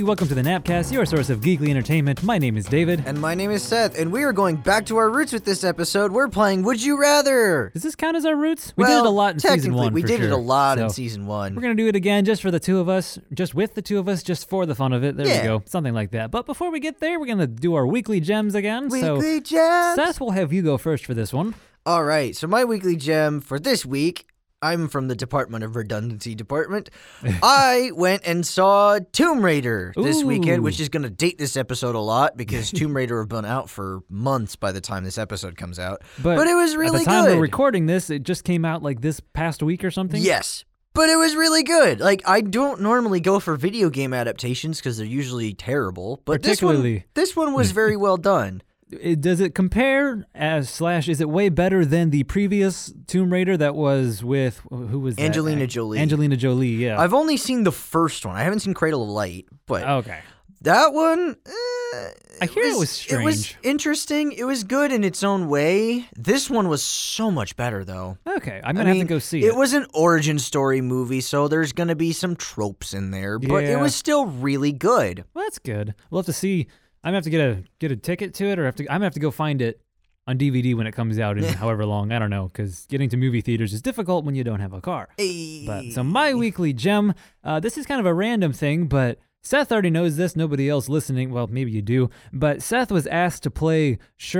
Hey, welcome to the Napcast, your source of geekly entertainment. My name is David. And my name is Seth, and we are going back to our roots with this episode. We're playing Would You Rather? Does this count as our roots? We did it a lot in season one. We did it a lot in So, season one. We're going to do it again just for the two of us, just with the two of us, just for the fun of it. There we go. Something like that. But before we get there, we're going to do our weekly gems again. Weekly gems. Seth, we'll have you go first for this one. All right, so my weekly gem for this week, I'm from the Department of Redundancy Department. I went and saw Tomb Raider this weekend, which is going to date this episode a lot because Tomb Raider have been out for months by the time this episode comes out. But it was really good. At the time we're recording this, it just came out like this past week or something? Yes. But it was really good. Like, I don't normally go for video game adaptations because they're usually terrible. But this one was very well done. Does it compare is it way better than the previous Tomb Raider that was with, who was that? Angelina Jolie. Angelina Jolie, yeah. I've only seen the first one. I haven't seen Cradle of Light, but okay. That one, I hear it was strange. It was interesting. It was good in its own way. This one was so much better, though. Okay, I'm going to have to go see it. It was an origin story movie, so there's going to be some tropes in there, but it was still really good. Well, that's good. We'll have to see. I'm going to have to get a ticket to it, or I'm going to have to go find it on DVD when it comes out in however long. I don't know, because getting to movie theaters is difficult when you don't have a car. Hey. But so my weekly gem, this is kind of a random thing, but Seth already knows this. Nobody else listening, well, maybe you do. But Seth was asked to play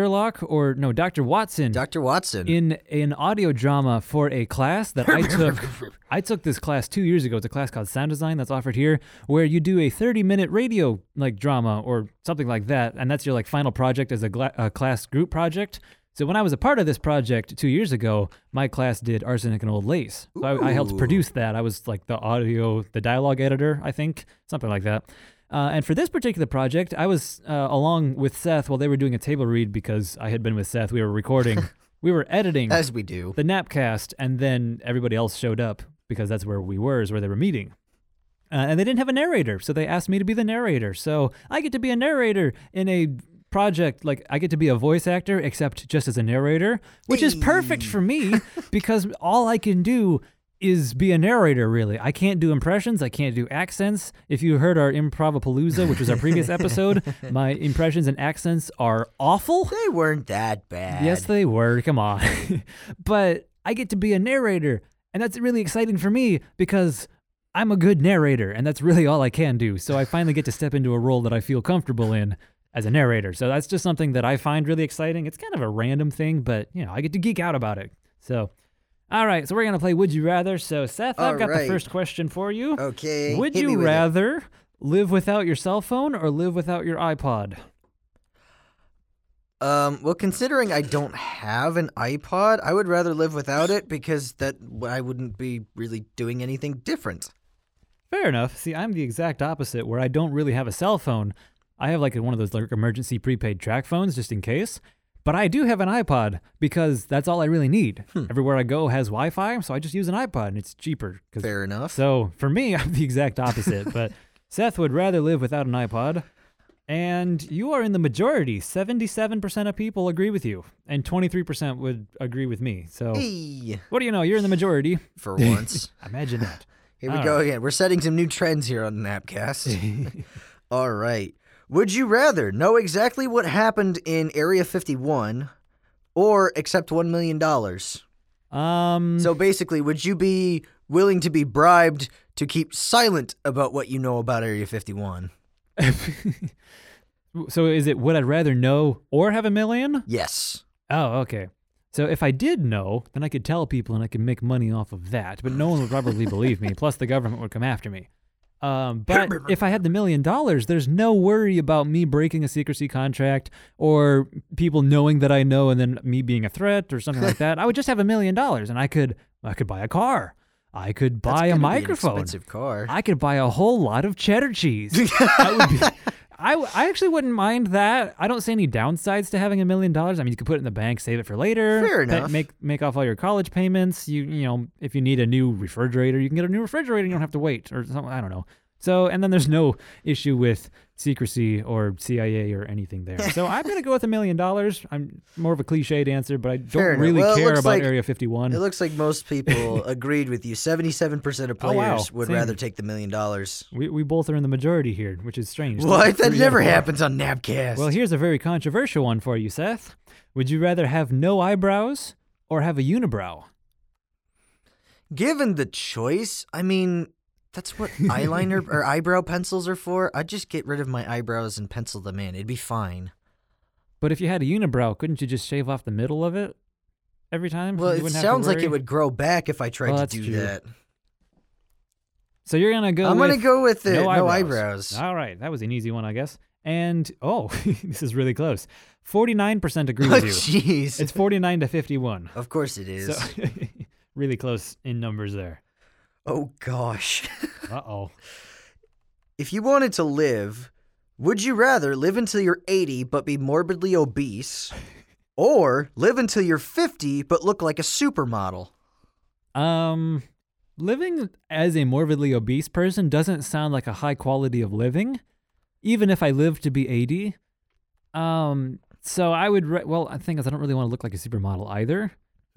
Dr. Watson. Dr. Watson. In an audio drama for a class that I took. I took this class 2 years ago. It's a class called Sound Design that's offered here, where you do a 30-minute radio drama or something like that, and that's your final project as a class group project. So when I was a part of this project 2 years ago, my class did Arsenic and Old Lace. So I helped produce that. I was the dialogue editor, I think, something like that. And for this particular project, I was along with Seth while they were doing a table read because I had been with Seth. We were recording, we were editing. As we do. The Napcast, and then everybody else showed up because that's where we were, is where they were meeting. And they didn't have a narrator, so they asked me to be the narrator. So I get to be a narrator in a project, I get to be a voice actor, except just as a narrator, which is perfect for me because all I can do is be a narrator, really. I can't do impressions. I can't do accents. If you heard our Improvapalooza, which was our previous episode, my impressions and accents are awful. They weren't that bad. Yes, they were. Come on. But I get to be a narrator, and that's really exciting for me because I'm a good narrator, and that's really all I can do. So I finally get to step into a role that I feel comfortable in as a narrator. So that's just something that I find really exciting. It's kind of a random thing, but, I get to geek out about it. So, all right, so we're going to play Would You Rather. So, Seth, I've got the first question for you. Okay. Would you rather live without your cell phone or live without your iPod? Well, considering I don't have an iPod, I would rather live without it because I wouldn't be really doing anything different. Fair enough. See, I'm the exact opposite, where I don't really have a cell phone. I have one of those emergency prepaid track phones just in case, but I do have an iPod because that's all I really need. Everywhere I go has Wi-Fi, so I just use an iPod and it's cheaper. Fair enough. So for me, I'm the exact opposite, but Seth would rather live without an iPod, and you are in the majority. 77% of people agree with you, and 23% would agree with me. So what do you know? You're in the majority. For once. Imagine that. Here we go again. We're setting some new trends here on Napcast. All right. Would you rather know exactly what happened in Area 51 or accept $1 million? So basically, would you be willing to be bribed to keep silent about what you know about Area 51? So is it would I rather know or have $1 million? Yes. Oh, okay. So if I did know, then I could tell people and I could make money off of that, but no one would probably believe me. Plus the government would come after me. But if I had the $1 million, there's no worry about me breaking a secrecy contract or people knowing that I know and then me being a threat or something like that. I would just have $1 million and I could buy a car. I could buy a microphone. That's an expensive car. I could buy a whole lot of cheddar cheese. I actually wouldn't mind that. I don't see any downsides to having $1 million. I mean, you could put it in the bank, save it for later. Fair enough. Make off all your college payments. You know, if you need a new refrigerator, you can get a new refrigerator. You don't have to wait or something. I don't know. So, and then there's no issue with secrecy or CIA or anything there. So I'm going to go with $1 million. I'm more of a cliched answer, but I Fair don't enough. really Well, it care looks about like- Area 51. It looks like most people agreed with you. 77% of Oh, wow. players would Same. rather take the $1 million. We both are in the majority here, which is strange. What? That 3 never out of 4. happens on Napcast. Well, here's a very controversial one for you, Seth. Would you rather have no eyebrows or have a unibrow? Given the choice, I mean, that's what eyeliner or eyebrow pencils are for. I'd just get rid of my eyebrows and pencil them in. It'd be fine. But if you had a unibrow, couldn't you just shave off the middle of it every time? Well, You it wouldn't have to sounds like worry? it would grow back if I tried Well, to that's do true. that. So you're going to go I'm with going to go with it. no No eyebrows. eyebrows. All right. That was an easy one, I guess. And, this is really close. 49% agree Oh, with you. jeez. It's 49 to 51. Of course it is. So really close in numbers there. Oh, gosh. Uh-oh. If you wanted to live, would you rather live until you're 80 but be morbidly obese, or live until you're 50 but look like a supermodel? Living as a morbidly obese person doesn't sound like a high quality of living, even if I live to be 80. So I would, the thing is, I don't really want to look like a supermodel either.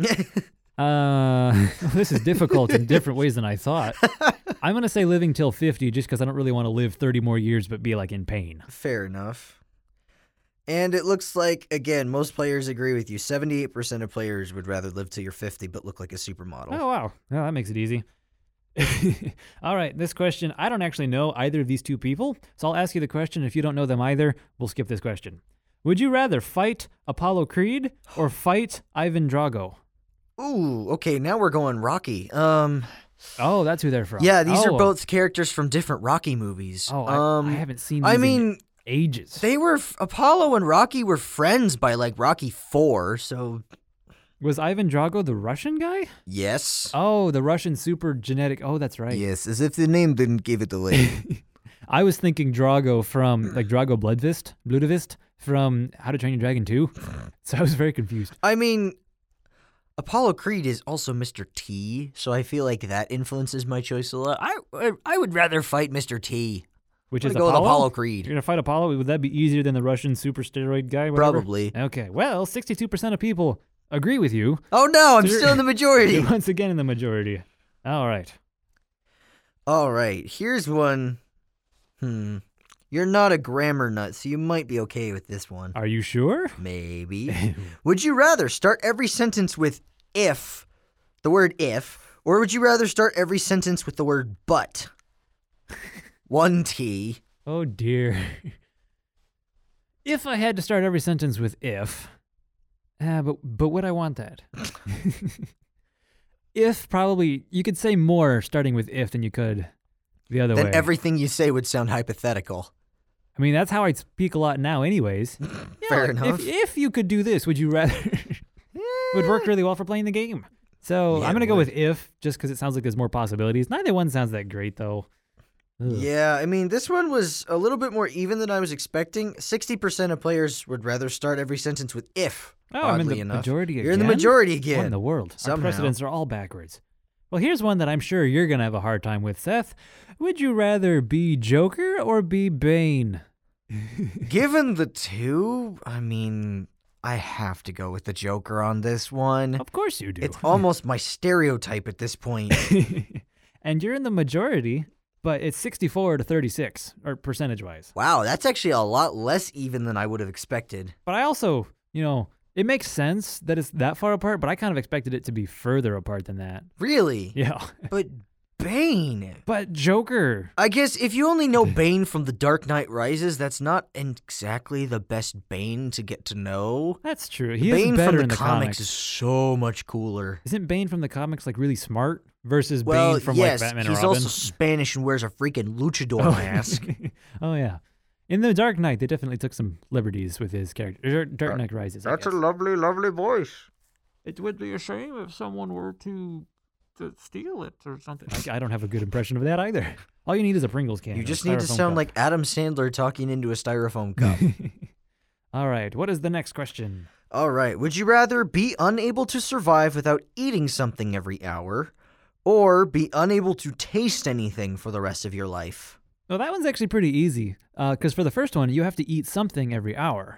This is difficult in different ways than I thought. I'm going to say living till 50 just because I don't really want to live 30 more years but be like in pain. Fair enough. And it looks like, again, most players agree with you. 78% of players would rather live till you're 50 but look like a supermodel. Oh, wow. Well, that makes it easy. All right, this question, I don't actually know either of these two people, so I'll ask you the question. If you don't know them either, we'll skip this question. Would you rather fight Apollo Creed or fight Ivan Drago? Ooh, okay, now we're going Rocky. Oh, that's who they're from. Yeah, these are Oh. both characters from different Rocky movies. Oh, I haven't seen these I in mean, ages. they were Apollo and Rocky were friends by like Rocky 4, so Was Ivan Drago the Russian guy? yes. Oh, the Russian super genetic. Oh, that's right. Yes, as if the name didn't give it away. I was thinking Drago from, like Drago Bloodvist from How to Train Your Dragon 2. So I was very confused. I mean, Apollo Creed is also Mr. T, so I feel like that influences my choice a lot. I would rather fight Mr. T. Which I'm is gonna go Apollo? with Apollo You're Creed. going to fight Apollo? Would that be easier than the Russian super steroid guy? Whatever? Probably. Okay, well, 62% of people agree with you. Oh no, I'm So you're- still in the majority. You're once again in the majority. All right. All right, here's one. You're not a grammar nut, so you might be okay with this one. Are you sure? Maybe. Would you rather start every sentence with if, the word if, or would you rather start every sentence with the word but? 1 T. Oh, dear. If I had to start every sentence with if, but would I want that? If probably, you could say more starting with if than you could the other Then way. everything you say would sound hypothetical. I mean, that's how I speak a lot now anyways. Fair Yeah, enough. If you could do this, would you rather? Would work really well for playing the game. So Yeah, I'm going to it go would. with if, just because it sounds like there's more possibilities. Neither one sounds that great, though. Ugh. Yeah, I mean, this one was a little bit more even than I was expecting. 60% of players would rather start every sentence with if. Oh, I'm in oddly the enough. majority again. You're in the majority What again. in the world? Our Somehow. precedents are all backwards. Well, here's one that I'm sure you're going to have a hard time with, Seth. Would you rather be Joker or be Bane? Given the two, I mean, I have to go with the Joker on this one. Of course you do. It's almost my stereotype at this point. And you're in the majority, but it's 64 to 36, or percentage-wise. Wow, that's actually a lot less even than I would have expected. But I also, it makes sense that it's that far apart, but I kind of expected it to be further apart than that. Really? Yeah. But Bane. But Joker. I guess if you only know Bane from The Dark Knight Rises, that's not exactly the best Bane to get to know. That's true. He Bane is better from in the the comics is so much cooler. Isn't Bane from the comics like really smart versus Well, Bane from yes, like Batman he's or Robin? also Spanish and wears a freaking luchador mask. Oh yeah. In The Dark Knight, they definitely took some liberties with his character. Dark Knight Rises. I guess. lovely, lovely voice. It would be a shame if someone were to steal it or something. I don't have a good impression of that either. All you need is a Pringles can. You or a just need to styrofoam sound cup. like Adam Sandler talking into a styrofoam cup. All right. What is the next question? All right. Would you rather be unable to survive without eating something every hour, or be unable to taste anything for the rest of your life? Well, that one's actually pretty easy. Because for the first one, you have to eat something every hour.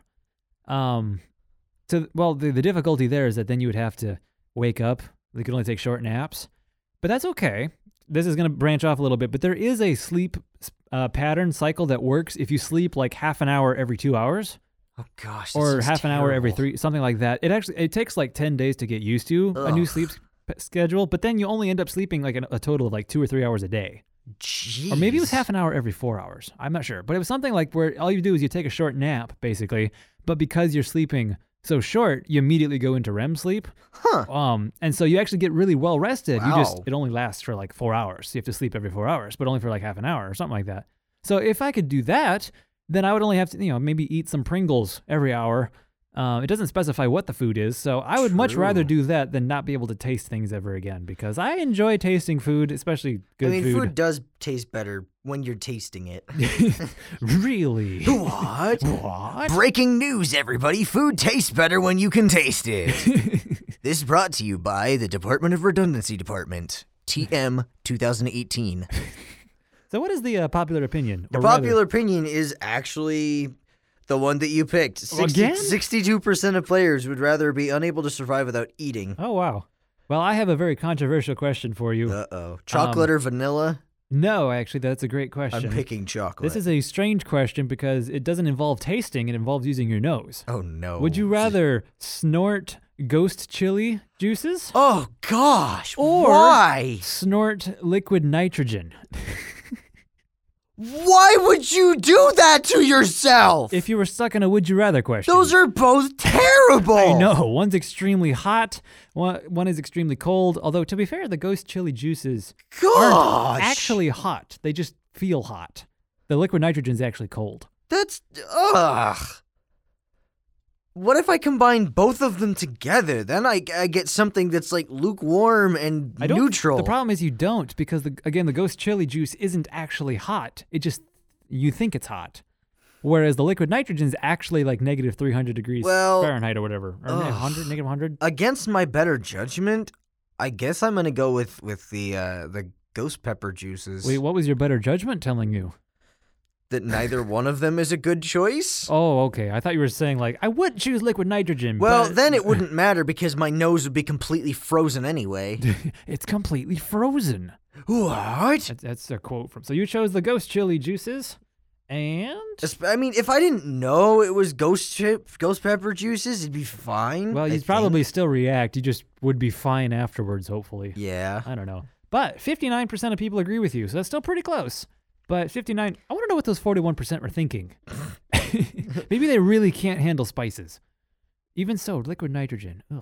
The difficulty there is that then you would have to wake up. You could only take short naps. But that's okay. This is going to branch off a little bit, but there is a sleep pattern cycle that works if you sleep like half an hour every 2 hours. Oh gosh, or half an hour every 3, something like that. It takes like 10 days to get used to a new sleep schedule, but then you only end up sleeping like a total of like 2 or 3 hours a day. Jeez. Or maybe it was half an hour every 4 hours. I'm not sure, but it was something like where all you do is you take a short nap basically, but because you're sleeping so short, you immediately go into REM sleep. Huh. And so you actually get really well rested. Wow. It only lasts for like 4 hours. You have to sleep every 4 hours, but only for like half an hour or something like that. So if I could do that, then I would only have to, maybe eat some Pringles every hour. It doesn't specify what the food is, so I would much rather do that than not be able to taste things ever again, because I enjoy tasting food, especially good food. Food does taste better when you're tasting it. Really? What? What? Breaking news, everybody. Food tastes better when you can taste it. This is brought to you by the Department of Redundancy Department, TM 2018. So what is the popular opinion? The popular opinion is actually the one that you picked. Again? 62% of players would rather be unable to survive without eating. Oh, wow. Well, I have a very controversial question for you. Uh-oh. Chocolate or vanilla? No, actually, that's a great question. I'm picking chocolate. This is a strange question because it doesn't involve tasting. It involves using your nose. Oh, no. Would you rather snort ghost chili juices? Oh, gosh. Or why? Snort liquid nitrogen? Why would you do that to yourself? If you were stuck in a would you rather question. Those are both terrible. I know. One's extremely hot. One is extremely cold. Although, to be fair, the ghost chili juices aren't actually hot. They just feel hot. The liquid nitrogen's actually cold. That's... Ugh. What if I combine both of them together? Then I get something that's like lukewarm and neutral. The problem is you don't, because the ghost chili juice isn't actually hot. It just, you think it's hot. Whereas the liquid nitrogen is actually like negative 300 degrees Fahrenheit or whatever. Or negative 100. Against my better judgment, I guess I'm going to go with the ghost pepper juices. Wait, what was your better judgment telling you? That neither one of them is a good choice? Oh, okay. I thought you were saying, like, I would choose liquid nitrogen. Well, but then it wouldn't matter because my nose would be completely frozen anyway. It's completely frozen. What? That's a quote from... So you chose the ghost chili juices, and... I mean, if I didn't know it was ghost pepper juices, it'd be fine. Well, you'd probably still react. You just would be fine afterwards, hopefully. Yeah. I don't know. But 59% of people agree with you, so that's still pretty close. But 59, I want to know what those 41% were thinking. Maybe they really can't handle spices. Even so, liquid nitrogen. Ugh.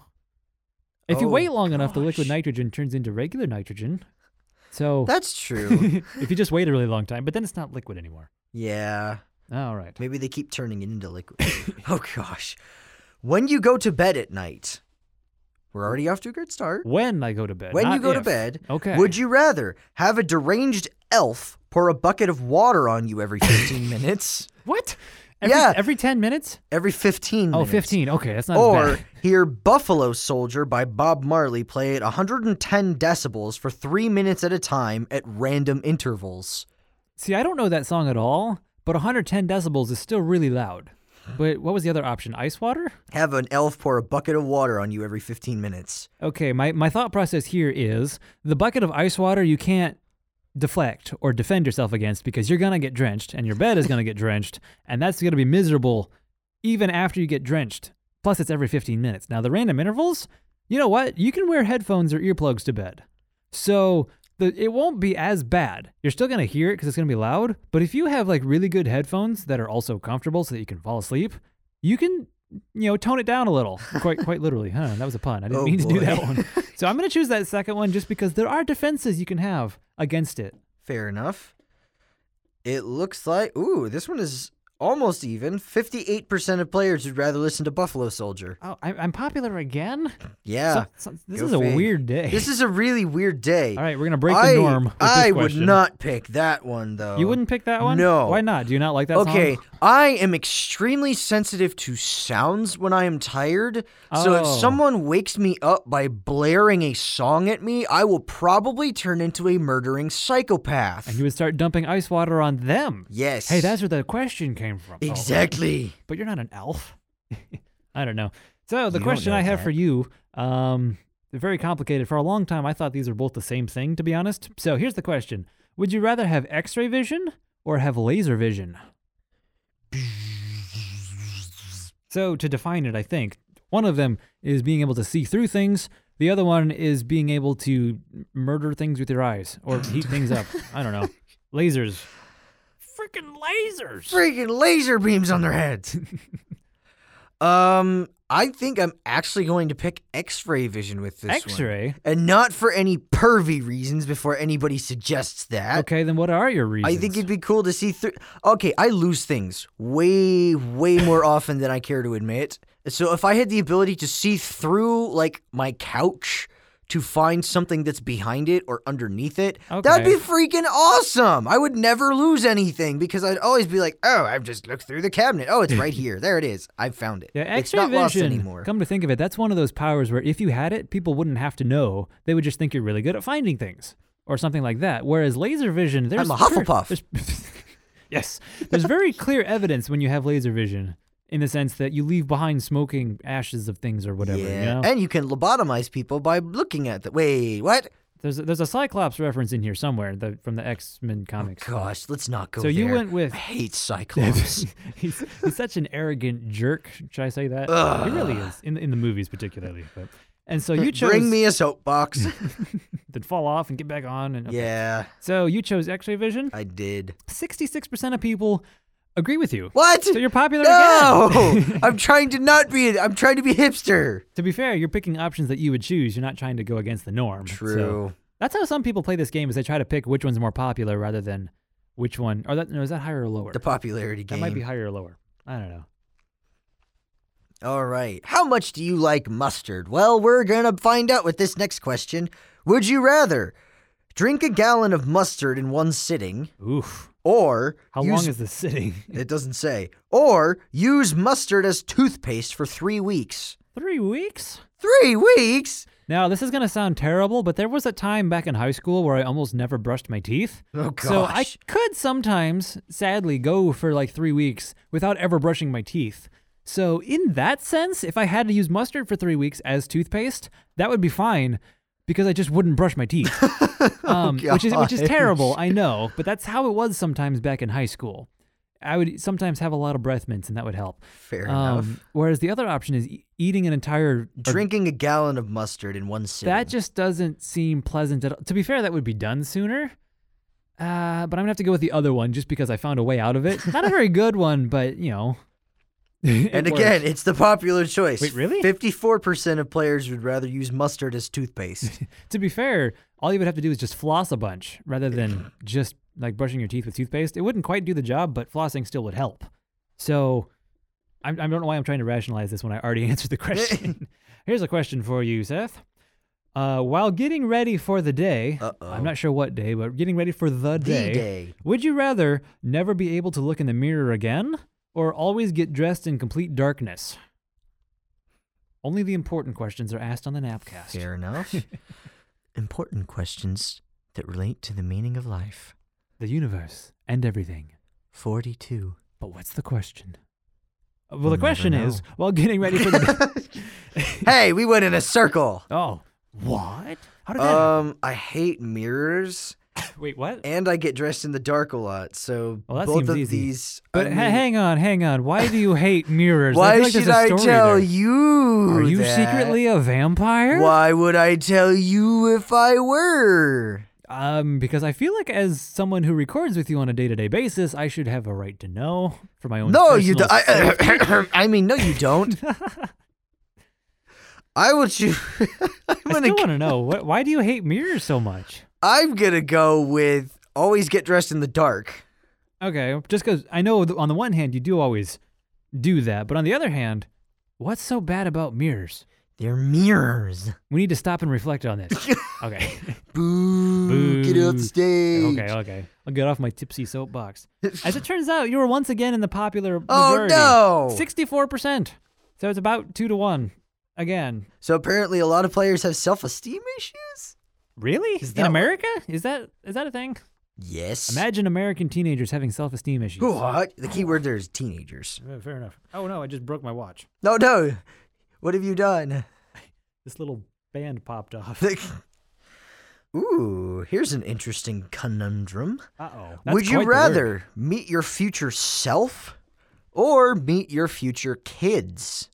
If you wait long enough, the liquid nitrogen turns into regular nitrogen. So that's true. If you just wait a really long time, but then it's not liquid anymore. Yeah. All right. Maybe they keep turning it into liquid. Oh, gosh. When you go to bed at night, we're already off to a good start. When I go to bed. When you go to bed, okay. Would you rather have a deranged elf pour a bucket of water on you every 15 minutes? What? Every 10 minutes? Every 15 minutes. Oh, 15. Okay, that's not or as bad. hear Buffalo Soldier by Bob Marley play at 110 decibels for 3 minutes at a time at random intervals. See, I don't know that song at all, but 110 decibels is still really loud. But what was the other option? Ice water? Have an elf pour a bucket of water on you every 15 minutes. Okay, my thought process here is the bucket of ice water you can't deflect or defend yourself against because you're going to get drenched and your bed is going to get drenched, and that's going to be miserable even after you get drenched. Plus, it's every 15 minutes. Now, the random intervals, you know what? You can wear headphones or earplugs to bed. So it won't be as bad. You're still going to hear it because it's going to be loud, but if you have like really good headphones that are also comfortable so that you can fall asleep, you can, tone it down a little. Quite literally. That was a pun. I didn't mean to do that one. So I'm going to choose that second one just because there are defenses you can have against it. Fair enough. It looks like, this one is almost even. 58% of players would rather listen to Buffalo Soldier. Oh, I'm popular again? Yeah. This Go is a fig. weird day. This is a really weird day. All right, we're going to break the norm with this I would question. not pick that one, though. You wouldn't pick that one? No. Why not? Do you not like that Okay, song? I am extremely sensitive to sounds when I am tired. So if Oh. someone wakes me up by blaring a song at me, I will probably turn into a murdering psychopath. And you would start dumping ice water on them. Yes. Hey, that's where the question came from. Oh, Exactly. but you're not an elf. I don't know. So the You don't question know I have that. for you, very complicated. For a long time, I thought these were both the same thing, to be honest. So here's the question. Would you rather have X-ray vision or have laser vision? So to define it, I think, one of them is being able to see through things. The other one is being able to murder things with your eyes or heat things up. I don't know. Lasers. Freaking lasers. Freaking laser beams on their heads. I think I'm actually going to pick X-ray vision with this one. X-ray? And not for any pervy reasons before anybody suggests that. Okay, then what are your reasons? I think it'd be cool to see through. Okay, I lose things way more often than I care to admit. So if I had the ability to see through, like, my couch to find something that's behind it or underneath it, that'd be freaking awesome. I would never lose anything because I'd always be like, oh, I've just looked through the cabinet. Oh, it's right here. There it is. I've found it. Yeah, It's X-ray not lost vision, anymore. come to think of it, that's one of those powers where if you had it, people wouldn't have to know. They would just think you're really good at finding things or something like that. Whereas laser vision, there's... I'm a Hufflepuff. Yes. There's very clear evidence when you have laser vision in the sense that you leave behind smoking ashes of things or whatever, Yeah, you know? and you can lobotomize people by looking at them. Wait, what? There's a Cyclops reference in here somewhere from the X-Men comics. Gosh, let's not go So there. you went with... I hate Cyclops. he's such an arrogant jerk. Should I say that? Ugh. He really is, in the movies particularly. But, and so you chose... Bring me a soapbox. then fall off and get back on. And okay. Yeah, So you chose X-ray vision. I did. 66% of people agree with you. What? So you're popular No! again. I'm trying to not be. I'm trying to be hipster. To be fair, you're picking options that you would choose. You're not trying to go against the norm. So that's how some people play this game. Is they try to pick which one's more popular rather than which one. Or is that higher or lower? The popularity game. That might be higher or lower. I don't know. All right. How much do you like mustard? Well, we're gonna find out with this next question. Would you rather drink a gallon of mustard in one sitting, Oof. or How long is this sitting? It doesn't say. Or use mustard as toothpaste for 3 weeks. 3 weeks? 3 weeks? Now, this is going to sound terrible, but there was a time back in high school where I almost never brushed my teeth. Oh, gosh. So I could sometimes, sadly, go for like 3 weeks without ever brushing my teeth. So in that sense, if I had to use mustard for 3 weeks as toothpaste, that would be fine because I just wouldn't brush my teeth. Which is terrible, I know, but that's how it was sometimes back in high school. I would sometimes have a lot of breath mints, and that would help. Fair enough. Whereas the other option is eating an entire... Drinking a gallon of mustard in one sitting. That just doesn't seem pleasant at all. To be fair, that would be done sooner. But I'm going to have to go with the other one just because I found a way out of it. Not a very good one, but, you know. And again, it's the popular choice. Wait, really? 54% of players would rather use mustard as toothpaste. To be fair, all you would have to do is just floss a bunch rather than just like brushing your teeth with toothpaste. It wouldn't quite do the job, but flossing still would help. So I don't know why I'm trying to rationalize this when I already answered the question. Here's a question for you, Seth. While getting ready for the day, I'm not sure what day, but getting ready for the day, would you rather never be able to look in the mirror again or always get dressed in complete darkness? Only the important questions are asked on the Napcast. Fair enough. Important questions that relate to the meaning of life. The universe and everything. 42. But what's the question? Well, We'll the question never is, know. while getting ready for the day... Hey, we went in a circle. Oh, what? How did that happen? I hate mirrors, Wait, what? and I get dressed in the dark a lot. So Well, that both seems of easy. these. But I mean, hang on. Why do you hate mirrors? I why feel like there's should a I story tell there. you? Are you that? secretly a vampire? Why would I tell you if I were? Because I feel like as someone who records with you on a day-to-day basis, I should have a right to know for my own No, you personal don't. safety. I mean, no, you don't. I will choose. I still want to know, why do you hate mirrors so much? I'm gonna go with always get dressed in the dark. Okay, just because I know on the one hand you do always do that, but on the other hand, what's so bad about mirrors? They're mirrors. We need to stop and reflect on this. Okay. Boo. Boo. Get off the stage. Okay. I'll get off my tipsy soapbox. As it turns out, you were once again in the popular Oh, majority. no. 64%. So it's about 2-1 again. So apparently a lot of players have self-esteem issues? Really? Is In that America? Is that a thing? Yes. Imagine American teenagers having self-esteem issues. What? The key word there is teenagers. Fair enough. Oh no, I just broke my watch. No. What have you done? This little band popped off. Ooh, here's an interesting conundrum. Uh-oh. Would you rather meet your future self or meet your future kids?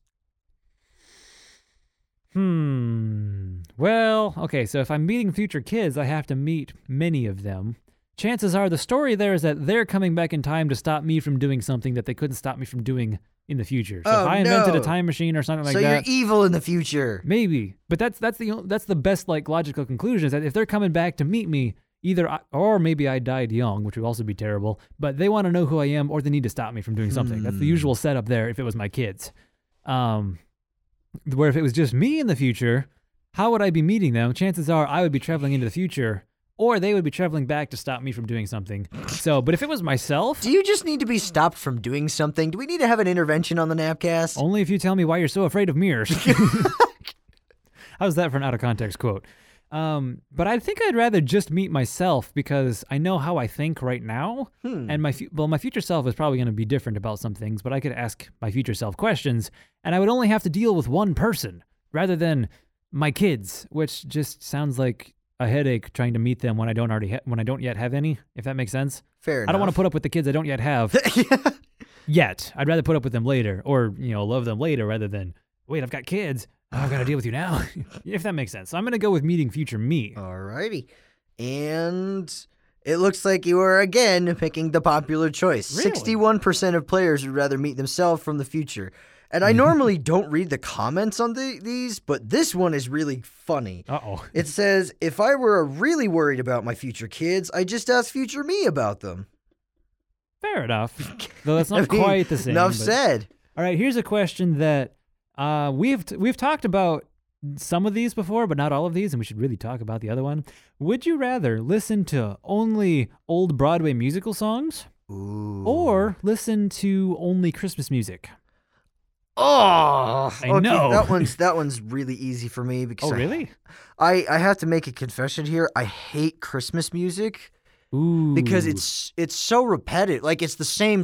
Well, okay, so if I'm meeting future kids, I have to meet many of them. Chances are the story there is that they're coming back in time to stop me from doing something that they couldn't stop me from doing in the future. So if I invented a time machine or something like So that, you're evil in the future. maybe. But that's the best like logical conclusion is that if they're coming back to meet me, or maybe I died young, which would also be terrible, but they want to know who I am or they need to stop me from doing something. That's the usual setup there if it was my kids. Where if it was just me in the future, how would I be meeting them? Chances are I would be traveling into the future, or they would be traveling back to stop me from doing something. So, but if it was myself... Do you just need to be stopped from doing something? Do we need to have an intervention on the Napcast? Only if you tell me why you're so afraid of mirrors. How's that for an out-of-context quote? But I think I'd rather just meet myself because I know how I think right now. And my future self is probably going to be different about some things, but I could ask my future self questions, and I would only have to deal with one person rather than my kids, which just sounds like a headache trying to meet them when I don't yet have any, if that makes sense. Fair enough. I don't want to put up with the kids I don't yet have yet. I'd rather put up with them later or, love them later rather than, wait, I've got kids. Oh, I've got to deal with you now. If that makes sense. So I'm going to go with meeting future me. Alrighty. And it looks like you are again picking the popular choice. Really? 61% of players would rather meet themselves from the future. And I normally don't read the comments on these, but this one is really funny. Uh-oh. It says, if I were really worried about my future kids, I'd just ask future me about them. Fair enough. Though that's not quite the same. Enough but... said. All right, here's a question that we've talked about some of these before, but not all of these, and we should really talk about the other one. Would you rather listen to only old Broadway musical songs or listen to only Christmas music? Oh, I know. That one's really easy for me because really? I have to make a confession here. I hate Christmas music because it's so repetitive. Like it's the same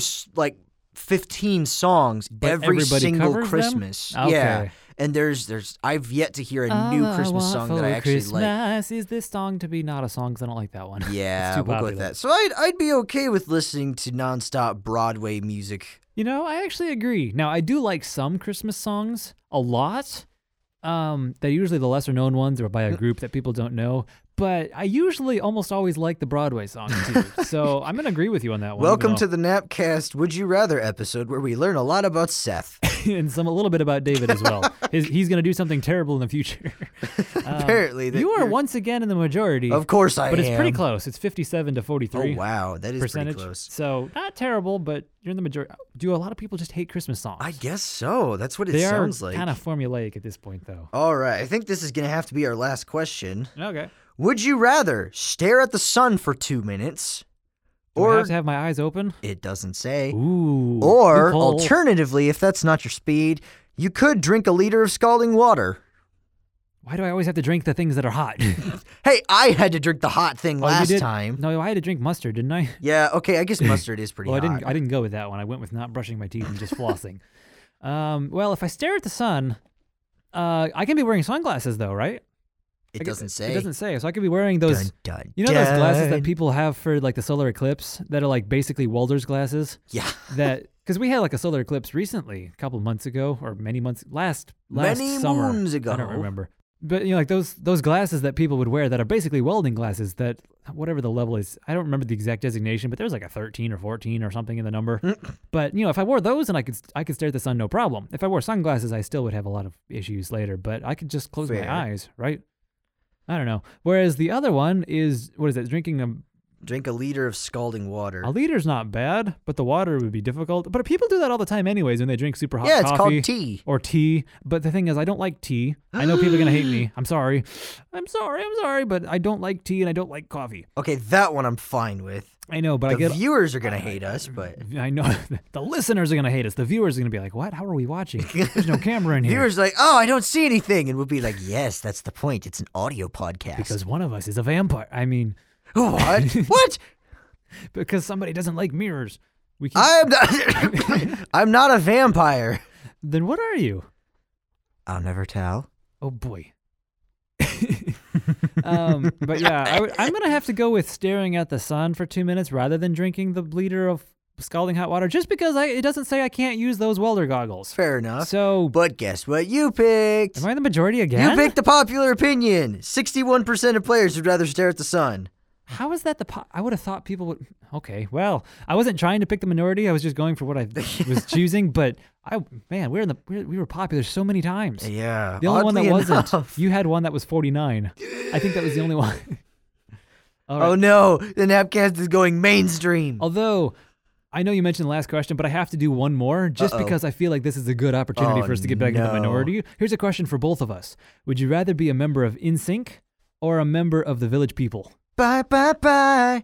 15 songs But every everybody single covers Christmas. them? Okay. Yeah. And there's I've yet to hear a new Christmas song that I actually like. Christmas is this song to be not a song because I don't like that one. Yeah, It's too we'll go with popular. that. So I'd be okay with listening to nonstop Broadway music. I actually agree. Now, I do like some Christmas songs a lot. They're usually the lesser known ones or by a group that people don't know. But I usually almost always like the Broadway songs too. So I'm going to agree with you on that one. Welcome to the Napcast Would You Rather episode where we learn a lot about Seth. and a little bit about David as well. He's going to do something terrible in the future. Apparently. You are once again in the majority. Of course I am. But it's pretty close. It's 57 to 43. Oh, wow. That is percentage. pretty close. So not terrible, but you're in the majority. Do a lot of people just hate Christmas songs? I guess so. That's what it they sounds are like. kind of formulaic at this point, though. All right. I think this is going to have to be our last question. Okay. Would you rather stare at the sun for 2 minutes? Do I have to have my eyes open? It doesn't say. Ooh. Or, loophole. alternatively, if that's not your speed, you could drink a liter of scalding water. Why do I always have to drink the things that are hot? Hey, I had to drink the hot thing You last did? time. No, I had to drink mustard, didn't I? Yeah, okay, I guess mustard is pretty Well, hot. I didn't go with that one. I went with not brushing my teeth and just flossing. Well, if I stare at the sun, I can be wearing sunglasses though, right? It doesn't say. It doesn't say. So I could be wearing those. Dun, dun, Those glasses dun. that people have for like the solar eclipse that are like basically Walder's glasses. Yeah. Because we had like a solar eclipse recently, a couple months ago or many months last Many summer. moons ago. I don't remember. But like those glasses that people would wear that are basically welding glasses that whatever the level is, I don't remember the exact designation, but there's like a 13 or 14 or something in the number. But if I wore those, then I could stare at the sun no problem. If I wore sunglasses, I still would have a lot of issues later, but I could just close Fair. my eyes, right? I don't know. Whereas the other one is, what is it, drinking Drink a liter of scalding water. A liter's not bad, but the water would be difficult. But people do that all the time anyways when they drink super hot Yeah, coffee. it's called tea. Or tea. But the thing is, I don't like tea. I know people are going to hate me. I'm sorry. I'm sorry, but I don't like tea and I don't like coffee. Okay, that one I'm fine with. I know, but The I get... viewers are going to hate us, but... I know. The listeners are going to hate us. The viewers are going to be like, what? How are we watching? There's no camera in here. Viewers are like, oh, I don't see anything. And we'll be like, yes, that's the point. It's an audio podcast. Because one of us is a vampire. I mean... What? What? Because somebody doesn't like mirrors. We can... I'm not a vampire. Then what are you? I'll never tell. Oh, boy. But yeah, I'm going to have to go with staring at the sun for 2 minutes rather than drinking the liter of scalding hot water, just because it doesn't say I can't use those welder goggles. Fair enough. So, But guess what you picked? am I the majority again? You picked the popular opinion. 61% of players would rather stare at the sun. How is that I would have thought people would... Okay, well, I wasn't trying to pick the minority. I was just going for what I was choosing, but we were popular so many times. Yeah. The only one that oddly wasn't. enough. You had one that was 49. I think that was the only one. All right. Oh no, the Napcast is going mainstream. Although, I know you mentioned the last question, but I have to do one more just because I feel like this is a good opportunity for us to get back into the minority. Here's a question for both of us. Would you rather be a member of NSYNC or a member of the Village People? Bye, bye, bye.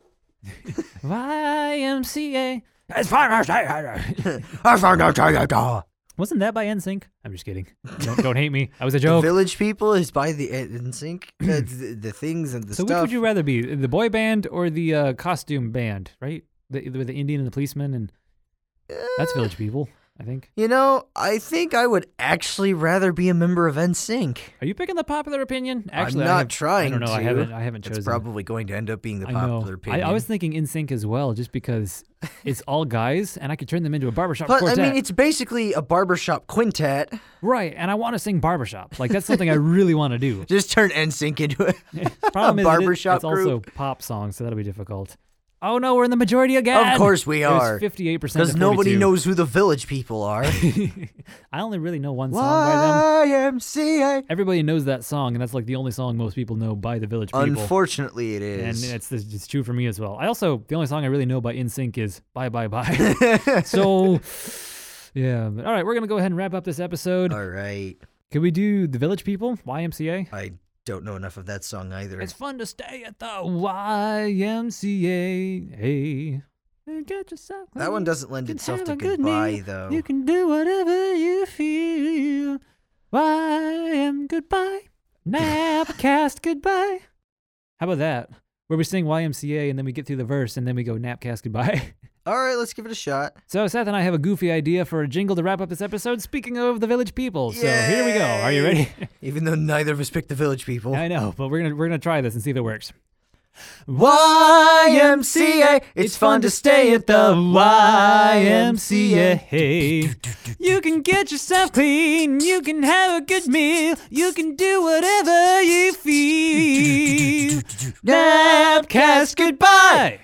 YMCA. Wasn't that by NSYNC? I'm just kidding. Don't hate me. I was a The joke. Village People is by the NSYNC. The things and the So stuff. which would you rather be, the boy band or the costume band, right? The Indian and the policeman, and that's Village People, I think. You know, I think I would actually rather be a member of NSYNC. Are you picking the popular opinion? Actually, I'm not trying I don't know. to. I haven't chosen. It's probably going to end up being the I know. popular opinion. I was thinking NSYNC as well, just because it's all guys, and I could turn them into a barbershop But quartet. I mean, it's basically a barbershop quintet. Right, and I want to sing barbershop. Like, that's something I really want to do. Just turn NSYNC into a Problem is, barbershop it's also group. pop songs, so that'll be difficult. Oh no, we're in the majority again. Of course we are. It was 58%. Because nobody knows who the Village People are. I only really know one song by them. YMCA. Everybody knows that song, and that's like the only song most people know by the Village People. Unfortunately, it And is. it's true for me as well. The only song I really know by NSYNC is Bye Bye Bye. So, yeah. But, all right, we're going to go ahead and wrap up this episode. All right. Can we do the Village People, YMCA? I don't know enough of that song either. It's fun to stay at the YMCA. Hey, get yourself. That one doesn't lend can itself have to a good goodbye, meal. though. You can do whatever you feel. YM goodbye. Napcast goodbye. How about that? Where we sing YMCA and then we get through the verse and then we go Napcast goodbye. All right, let's give it a shot. So Seth and I have a goofy idea for a jingle to wrap up this episode. Speaking of the Village People, so here we go. Are you ready? Even though neither of us picked the Village People. I know, but we're gonna try this and see if it works. YMCA, it's fun to stay at the YMCA. You can get yourself clean, you can have a good meal, you can do whatever you feel. Napcast goodbye.